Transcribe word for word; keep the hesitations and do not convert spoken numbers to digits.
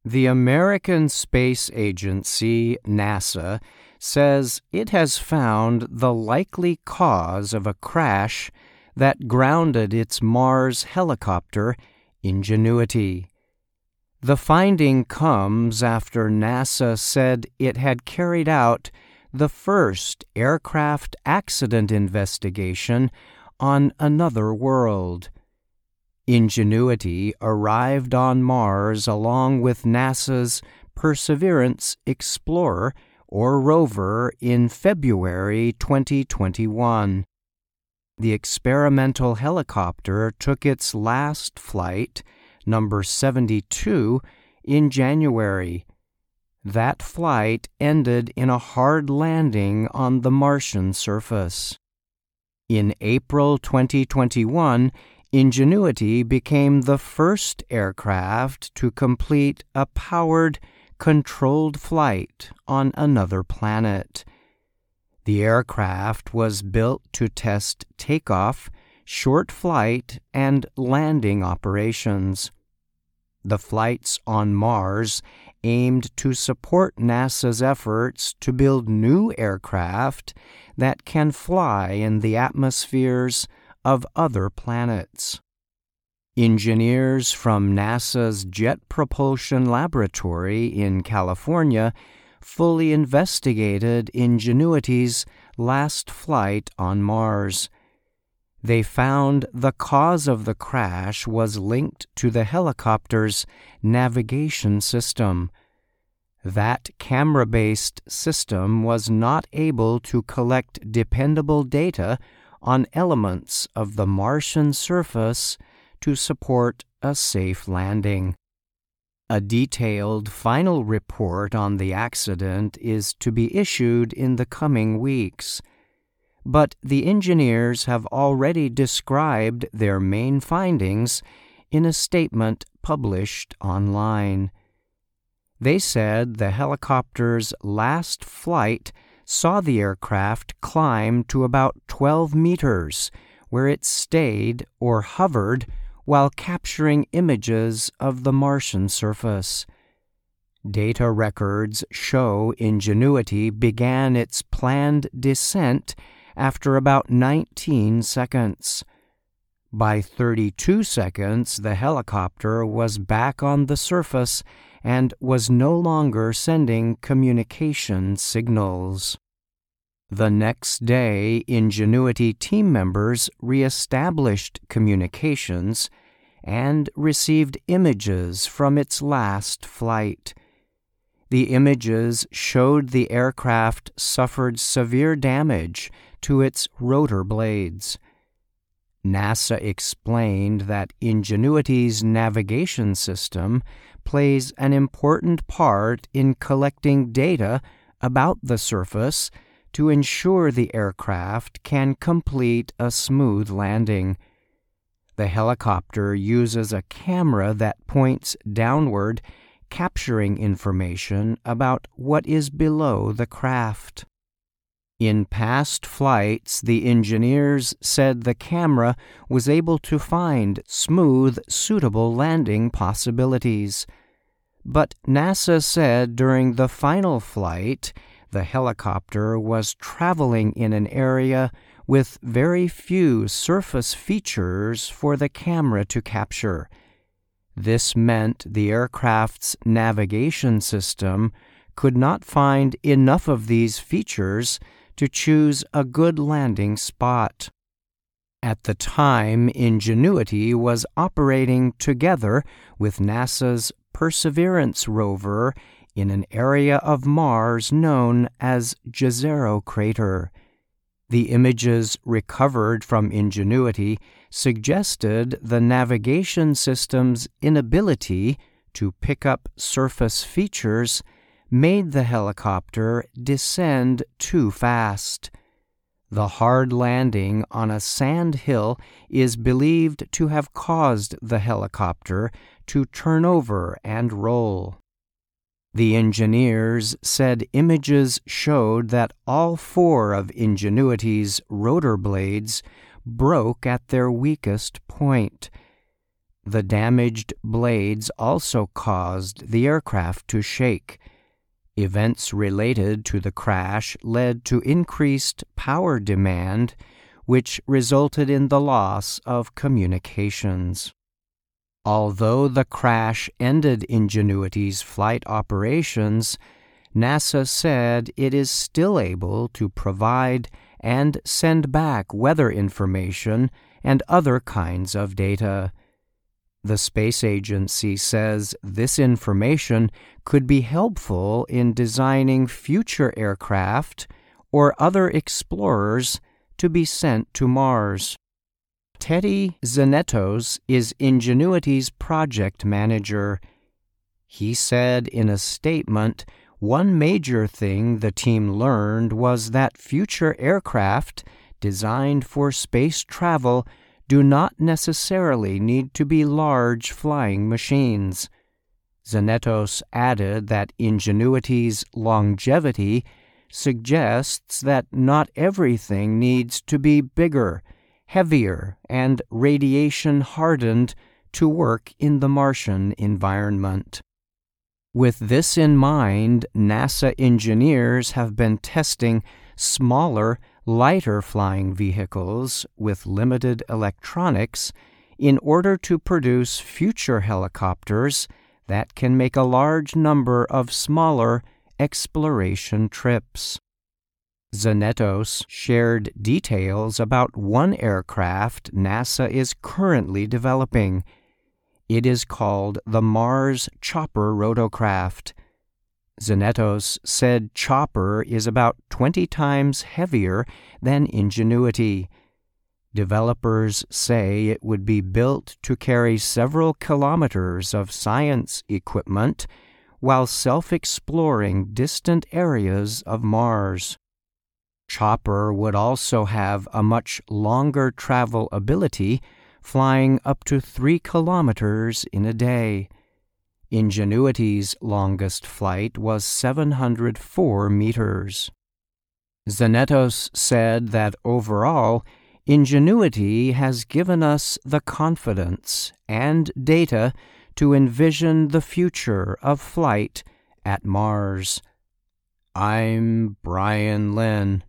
The American Space Agency, NASA, says it has found the likely cause of a crash that grounded its Mars helicopter, Ingenuity. The finding comes after NASA said it had carried out the first aircraft accident investigation on another world. Ingenuity arrived on Mars along with NASA's Perseverance Explorer, or rover, in February twenty twenty-one. The experimental helicopter took its last flight, number seventy-two, in January. That flight ended in a hard landing on the Martian surface. In April twenty twenty-one, Ingenuity became the first aircraft to complete a powered, controlled flight on another planet. The aircraft was built to test takeoff, short flight, and landing operations. The flights on Mars aimed to support NASA's efforts to build new aircraft that can fly in the atmospheres of other planets. Engineers from NASA's Jet Propulsion Laboratory in California fully investigated Ingenuity's last flight on Mars. They found the cause of the crash was linked to the helicopter's navigation system. That camera-based system was not able to collect dependable data on elements of the Martian surface to support a safe landing. A detailed final report on the accident is to be issued in the coming weeks, but the engineers have already described their main findings in a statement published online. They said the helicopter's last flight saw the aircraft climb to about twelve meters, where it stayed or hovered while capturing images of the Martian surface. Data records show Ingenuity began its planned descent after about nineteen seconds. By thirty-two seconds, the helicopter was back on the surface and was no longer sending communication signals. The next day, Ingenuity team members reestablished communications and received images from its last flight. The images showed the aircraft suffered severe damage to its rotor blades. NASA explained that Ingenuity's navigation system plays an important part in collecting data about the surface to ensure the aircraft can complete a smooth landing. The helicopter uses a camera that points downward, capturing information about what is below the craft. In past flights, the engineers said the camera was able to find smooth, suitable landing possibilities. But NASA said during the final flight, the helicopter was traveling in an area with very few surface features for the camera to capture. This meant the aircraft's navigation system could not find enough of these features to choose a good landing spot. At the time, Ingenuity was operating together with NASA's Perseverance rover in an area of Mars known as Jezero Crater. The images recovered from Ingenuity suggested the navigation system's inability to pick up surface features made the helicopter descend too fast. The hard landing on a sand hill is believed to have caused the helicopter to turn over and roll. The engineers said images showed that all four of Ingenuity's rotor blades broke at their weakest point. The damaged blades also caused the aircraft to shake. Events related to the crash led to increased power demand, which resulted in the loss of communications. Although the crash ended Ingenuity's flight operations, NASA said it is still able to provide and send back weather information and other kinds of data. The space agency says this information could be helpful in designing future aircraft or other explorers to be sent to Mars. Teddy Zenetos is Ingenuity's project manager. He said in a statement, one major thing the team learned was that future aircraft designed for space travel do not necessarily need to be large flying machines. Zenetos added that Ingenuity's longevity suggests that not everything needs to be bigger, heavier, and radiation-hardened to work in the Martian environment. With this in mind, NASA engineers have been testing smaller, lighter flying vehicles with limited electronics in order to produce future helicopters that can make a large number of smaller exploration trips. Zenetos shared details about one aircraft NASA is currently developing. It is called the Mars Chopper rotorcraft. Zenetos said Chopper is about twenty times heavier than Ingenuity. Developers say it would be built to carry several kilometers of science equipment while self-exploring distant areas of Mars. Chopper would also have a much longer travel ability, flying up to three kilometers in a day. Ingenuity's longest flight was seven hundred four meters. Zenetos said that overall, Ingenuity has given us the confidence and data to envision the future of flight at Mars. I'm Brian Lynn.